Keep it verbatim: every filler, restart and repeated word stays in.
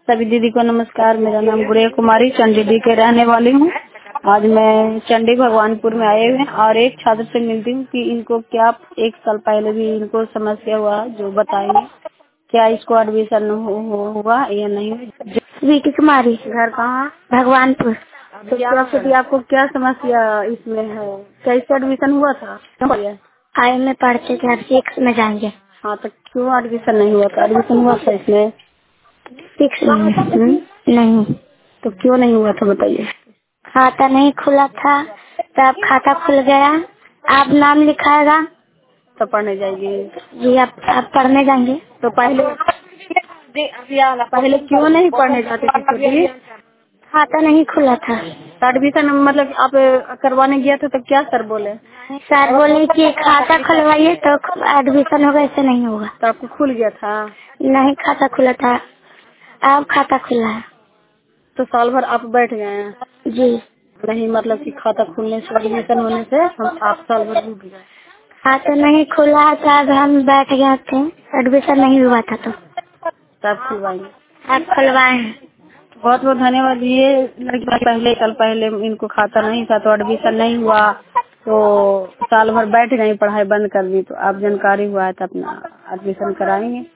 सभी दीदी को नमस्कार। मेरा नाम गुड़िया कुमारी चंडीडी के रहने वाली हूँ। आज मैं चंडी भगवानपुर में आए हुए हैं और एक छात्र से मिलती हूँ कि इनको क्या एक साल पहले भी इनको समस्या हुआ, जो बताएंगे क्या इसको एडमिशन हो, हो, हुआ या नहीं। वीटी कुमारी, घर कहाँ? भगवानपुर। तो क्या कि आपको क्या समस्या इसमें है? कैसे एडमिशन हुआ था? आई में पढ़ते थे, अब सिक्स में जाएंगे। हाँ, तो क्यों एडमिशन नहीं हुआ था? एडमिशन हुआ था इसमें सिक्स में हुँ? नहीं। तो क्यों नहीं हुआ था बताइए? खाता नहीं खुला था, तब खाता खुल गया। आप नाम लिखाएगा तो पढ़ने जाएगी? जी, आप आप पढ़ने जाएंगे। तो पहले पहले क्यों नहीं पढ़ने जाती थी छोटी? खाता नहीं खुला था। एडमिशन मतलब आप करवाने गया था तो क्या सर बोले? सर बोले कि खाता खुलवाइए तो एडमिशन होगा, ऐसे नहीं होगा। तो आपको खुल गया था? नहीं, खाता खुला था, अब खाता खुला है। तो साल भर आप बैठ गए हैं? जी नहीं, मतलब कि खाता खुलने से एडमिशन होने से हम आप साल भर रुक गए। खाता नहीं खुला था, अब हम बैठ गए थे, एडमिशन नहीं हुआ था तो तब खुलवाएंगे। अब खुलवाए हैं। बहुत बहुत धन्यवाद। ये लड़की पहले कल पहले इनको खाता नहीं था तो एडमिशन नहीं हुआ, तो साल भर बैठ गई, पढ़ाई बंद कर दी। तो आप जानकारी हुआ है तो अपना एडमिशन कराएंगे।